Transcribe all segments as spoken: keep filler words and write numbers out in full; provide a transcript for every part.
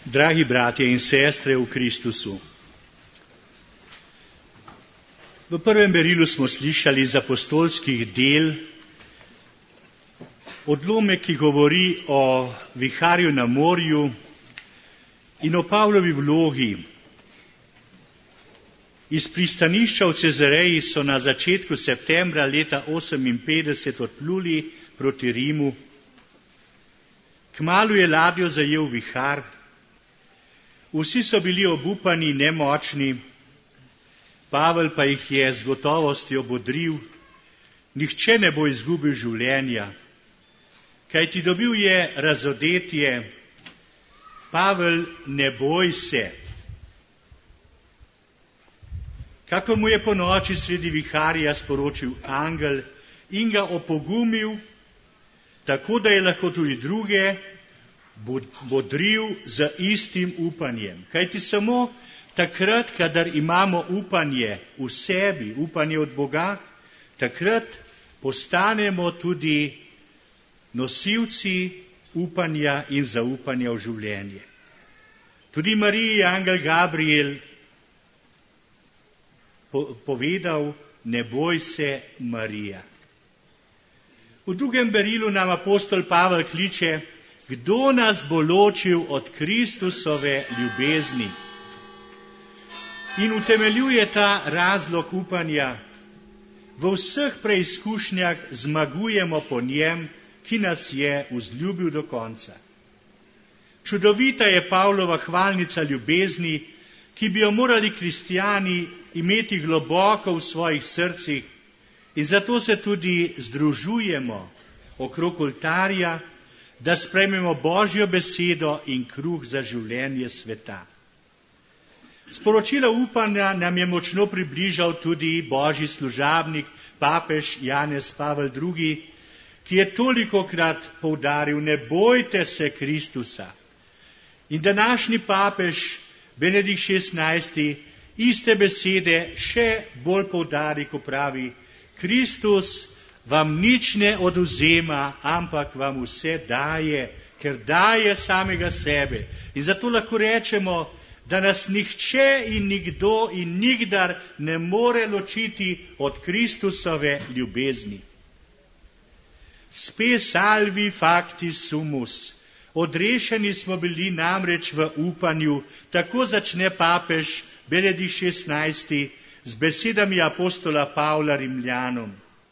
Dragi bratje in sestre v Kristusu, v prvem berilu smo slišali iz apostolskih del odlomek, ki govori o viharju na morju in o Pavlovi vlogi. Iz pristanišča v Cezareji so na začetku septembra leta oseminpetdeset odpluli proti Rimu. Kmalu je ladjo zajel vihar. Vsi so bili obupani, nemočni, Pavel pa jih je z gotovostjo bodril, nihče ne bo izgubil življenja, kajti dobil je razodetje, Pavel, ne boj se. Kakor mu je po noči sredi viharja sporočil angel in ga opogumil, tako da je lahko tudi druge bodril z istim upanjem. Kajti samo takrat, kadar imamo upanje v sebi, upanje od Boga, takrat postanemo tudi nosilci upanja in zaupanja v življenje. Tudi Mariji je angel Gabriel povedal, ne boj se, Marija. V drugem berilu nam apostol Pavel kliče, kdo nas bo ločil od Kristusove ljubezni? In utemeljuje ta razlog upanja. V vseh preizkušnjah zmagujemo po njem, ki nas je vzljubil do konca. Čudovita je Pavlova hvalnica ljubezni, ki bi jo morali kristijani imeti globoko v svojih srcih, in zato se tudi združujemo okrog oltarja, da sprejmemo Božjo besedo in kruh za življenje sveta. Sporočilo upanja nam je močno približal tudi Božji služabnik, papež Janez Pavel drugi, ki je tolikokrat poudaril, ne bojte se Kristusa. In današnji papež Benedikt šestnajsti iste besede še bolj poudari, ko pravi, Kristus vam nič ne odvzema, ampak vam vse daje, ker daje samega sebe. In zato lahko rečemo, da nas nihče in nikdo in nikdar ne more ločiti od Kristusove ljubezni. Spe salvi factis sumus. Odrešeni smo bili namreč v upanju, tako začne papež Benedikt šestnajsti z besedami apostola Pavla Rimljanom.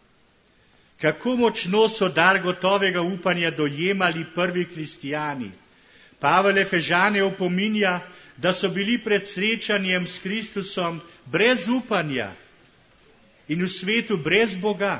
Kako močno so dar gotovega upanja dojemali prvi kristijani. Pavel Efežane opominja, da so bili pred srečanjem s Kristusom brez upanja in v svetu brez Boga.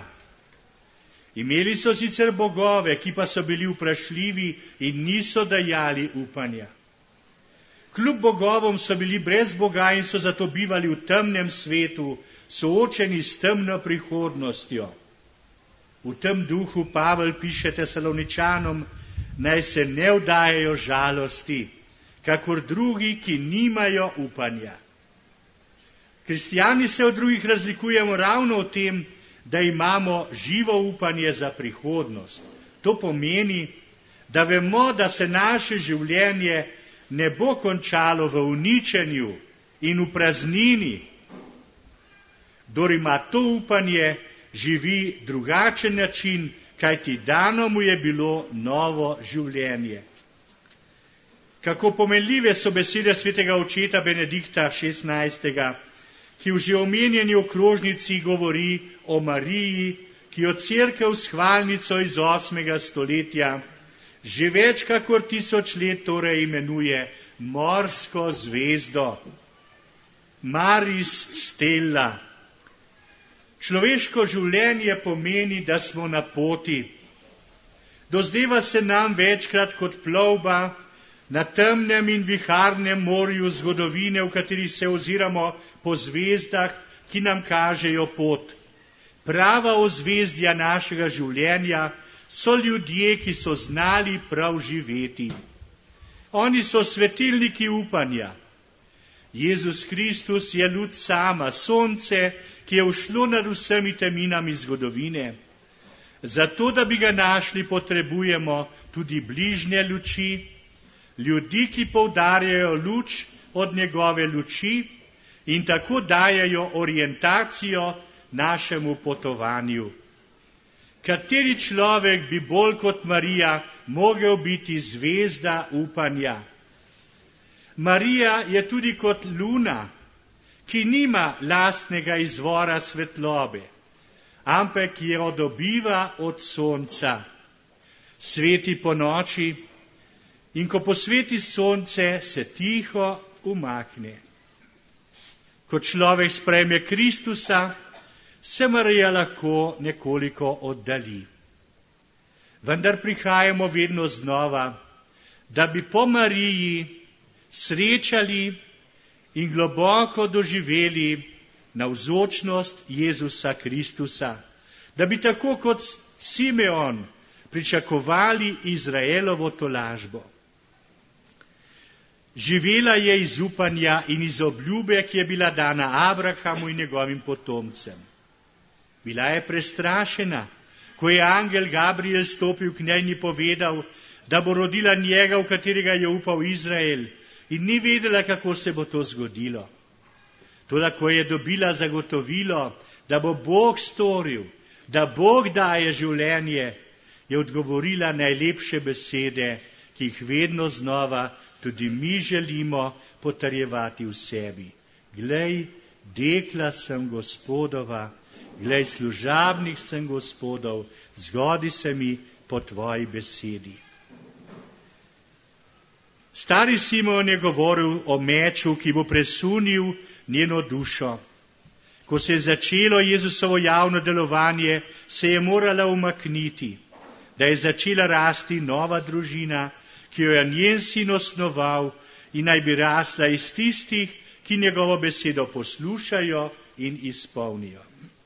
Imeli so sicer bogove, ki pa so bili vprašljivi in niso dajali upanja. Kljub bogovom so bili brez Boga in so zato bivali v temnem svetu, soočeni s temno prihodnostjo. V tem duhu Pavel piše Tesaloničanom, naj se ne vdajajo žalosti, kakor drugi, ki nimajo upanja. Kristijani se od drugih razlikujemo ravno v tem, da imamo živo upanje za prihodnost. To pomeni, da vemo, da se naše življenje ne bo končalo v uničenju in v praznini. Kdor ima to upanje, živi drugačen način, kajti dano mu je bilo novo življenje. Kako pomenljive so besede svetega očeta Benedikta šestnajstega, ki v že omenjeni okrožnici govori o Mariji, ki jo cerkev s hvalnico iz osmega stoletja že več kakor tisoč let torej imenuje morsko zvezdo. Maris stella. Človeško življenje pomeni, da smo na poti. Dozdeva se nam večkrat kot plovba na temnem in viharnem morju zgodovine, v kateri se oziramo po zvezdah, ki nam kažejo pot. Prava ozvezdja našega življenja so ljudje, ki so znali prav živeti. Oni so svetilniki upanja. Jezus Kristus je luč sama, sonce, ki je ušlo nad vsemi teminami zgodovine. Zato, da bi ga našli, potrebujemo tudi bližnje luči, ljudi, ki poudarjajo luč od njegove luči in tako dajajo orientacijo našemu potovanju. Kateri človek bi bolj kot Marija mogel biti zvezda upanja? Marija je tudi kot luna, ki nima lastnega izvora svetlobe, ampak jo dobiva od sonca. Sveti po noči in ko posveti sonce, se tiho umakne. Ko človek sprejme Kristusa, se Marija lahko nekoliko oddalji. Vendar prihajamo vedno znova, da bi po Mariji srečali in globoko doživeli navzočnost Jezusa Kristusa, da bi tako kot Simeon pričakovali Izraelovo tolažbo. Živela je iz upanja in iz obljube, ki je bila dana Abrahamu in njegovim potomcem. Bila je prestrašena, ko je angel Gabriel stopil k njej in povedal, da bo rodila njega, v katerega je upal Izrael, in ni vedela, kako se bo to zgodilo. Toda ko je dobila zagotovilo, da bo Bog storil, da Bog daje življenje, je odgovorila najlepše besede, ki jih vedno znova tudi mi želimo potrjevati v sebi. Glej, dekla sem Gospodova, glej, služabnik sem Gospodov, zgodi se mi po tvoji besedi. Stari Simon je govoril o meču, ki bo presunil njeno dušo. Ko se je začelo Jezusovo javno delovanje, se je morala umakniti, da je začela rasti nova družina, ki jo je njen sin osnoval in naj bi rasla iz tistih, ki njegovo besedo poslušajo in izpolnijo.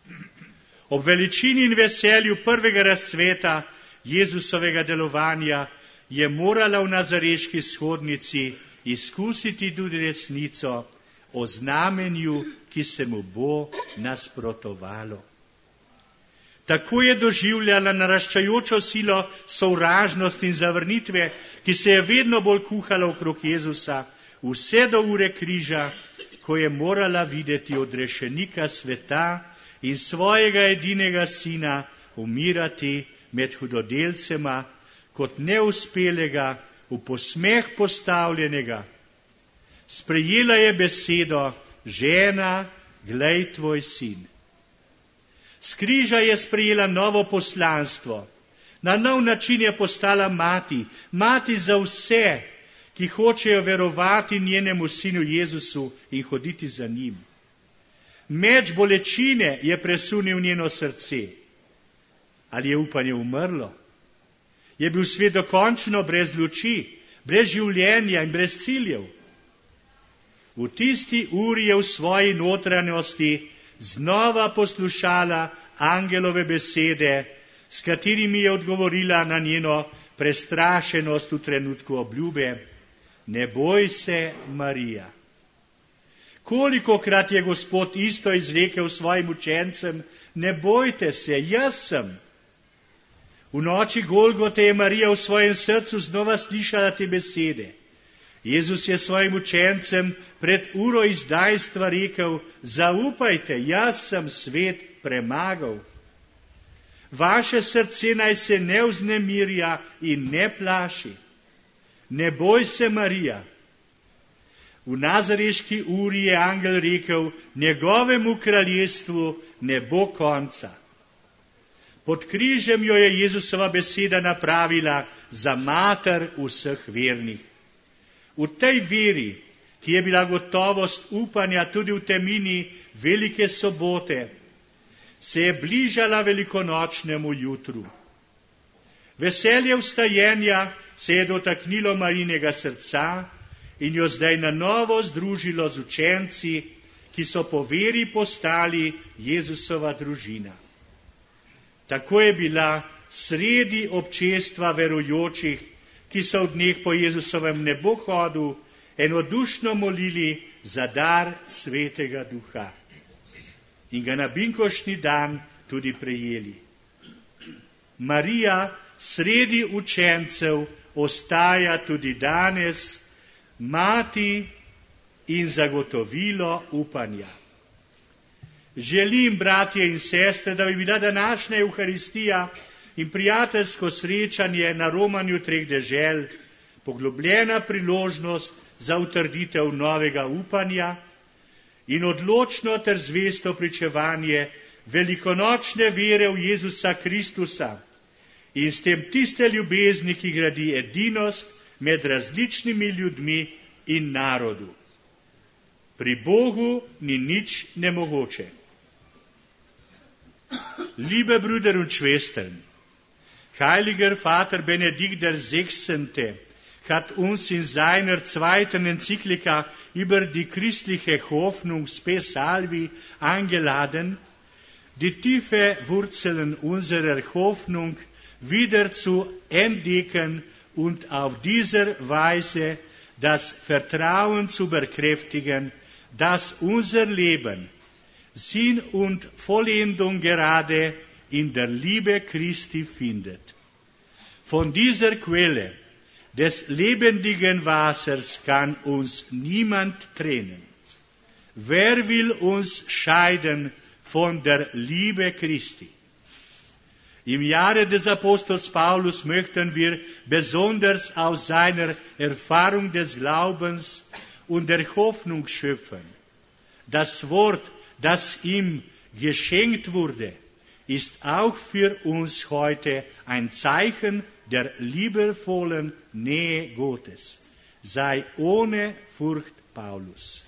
Ob veličini in veselju prvega razcveta Jezusovega delovanja je morala v nazareški shodnici izkusiti tudi resnico o znamenju, ki se mu bo nasprotovalo. Tako je doživljala naraščajočo silo sovražnosti in zavrnitve, ki se je vedno bolj kuhala okrog Jezusa, vse do ure križa, ko je morala videti odrešenika sveta in svojega edinega sina umirati med hudodelcema, kot neuspelega, v posmeh postavljenega. Sprejela je besedo, žena, glej tvoj sin. S križa je sprejela novo poslanstvo. Na nov način je postala mati, mati za vse, ki hočejo verovati njenemu sinu Jezusu in hoditi za njim. Meč bolečine je presunil njeno srce. Ali je upanje umrlo? Je bil svet dokončno brez luči, brez življenja in brez ciljev? V tisti uri je v svoji notranjosti znova poslušala angelove besede, s katerimi je odgovorila na njeno prestrašenost v trenutku obljube. Ne boj se, Marija. Kolikokrat je Gospod isto izrekel svojim učencem, ne bojte se, jaz sem. V noči Golgote je Marija v svojem srcu znova slišala te besede. Jezus je svojim učencem pred uro izdajstva rekel, zaupajte, jaz sem svet premagal. Vaše srce naj se ne vznemirja in ne plaši. Ne boj se, Marija. V nazareški uri je angel rekel, njegovemu kraljestvu ne bo konca. Pod križem jo je Jezusova beseda napravila za mater vseh vernih. V tej veri, ki je bila gotovost upanja tudi v temini velike sobote, se je bližala velikonočnemu jutru. Veselje vstajenja se je dotaknilo Marinega srca in jo zdaj na novo združilo z učenci, ki so po veri postali Jezusova družina. Tako je bila sredi občestva verujočih, ki so v dneh po Jezusovem nebohodu enodušno molili za dar Svetega Duha. In ga na binkoštni dan tudi prejeli. Marija sredi učencev ostaja tudi danes mati in zagotovilo upanja. Želim, bratje in sestre, da bi bila današnja Evharistija in prijateljsko srečanje na romanju treh dežel poglobljena priložnost za utrditev novega upanja in odločno ter zvesto pričevanje velikonočne vere v Jezusa Kristusa in s tem tiste ljubezni, ki gradi edinost med različnimi ljudmi in narodu. Pri Bogu ni nič nemogoče. Liebe Brüder und Schwestern, Heiliger Vater Benedikt der Sechzehnte hat uns in seiner zweiten Enzyklika über die christliche Hoffnung Spe Salvi eingeladen, die tiefe Wurzeln unserer Hoffnung wieder zu entdecken und auf dieser Weise das Vertrauen zu bekräftigen, dass unser Leben Sinn und Vollendung gerade in der Liebe Christi findet. Von dieser Quelle des lebendigen Wassers kann uns niemand trennen. Wer will uns scheiden von der Liebe Christi? Im Jahre des Apostels Paulus möchten wir besonders aus seiner Erfahrung des Glaubens und der Hoffnung schöpfen. Das Wort, das ihm geschenkt wurde, ist auch für uns heute ein Zeichen der liebevollen Nähe Gottes. Sei ohne Furcht Paulus.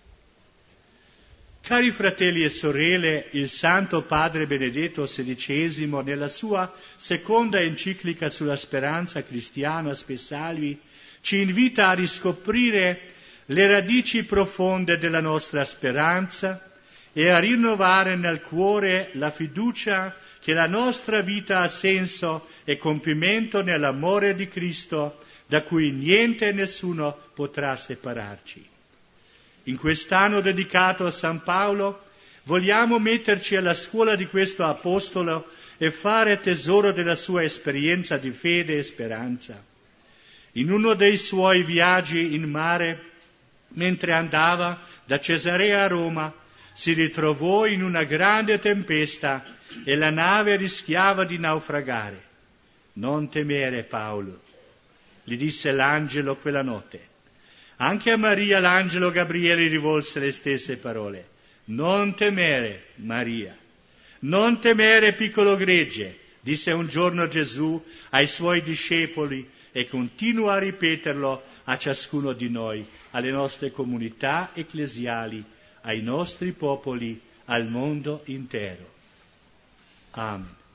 Cari fratelli e sorelle, il Santo Padre Benedetto sedicesimo, nella sua seconda enciclica sulla speranza cristiana Spe Salvi, ci invita a riscoprire le radici profonde della nostra speranza e a rinnovare nel cuore la fiducia che la nostra vita ha senso e compimento nell'amore di Cristo, da cui niente e nessuno potrà separarci. In quest'anno dedicato a San Paolo vogliamo metterci alla scuola di questo apostolo e fare tesoro della sua esperienza di fede e speranza. In uno dei suoi viaggi in mare, mentre andava da Cesarea a Roma, si ritrovò in una grande tempesta e la nave rischiava di naufragare. Non temere, Paolo, gli disse l'angelo quella notte. Anche a Maria l'angelo Gabriele rivolse le stesse parole. Non temere, Maria. Non temere, piccolo gregge, disse un giorno Gesù ai suoi discepoli e continua a ripeterlo a ciascuno di noi, alle nostre comunità ecclesiali, ai nostri popoli, al mondo intero. Amen.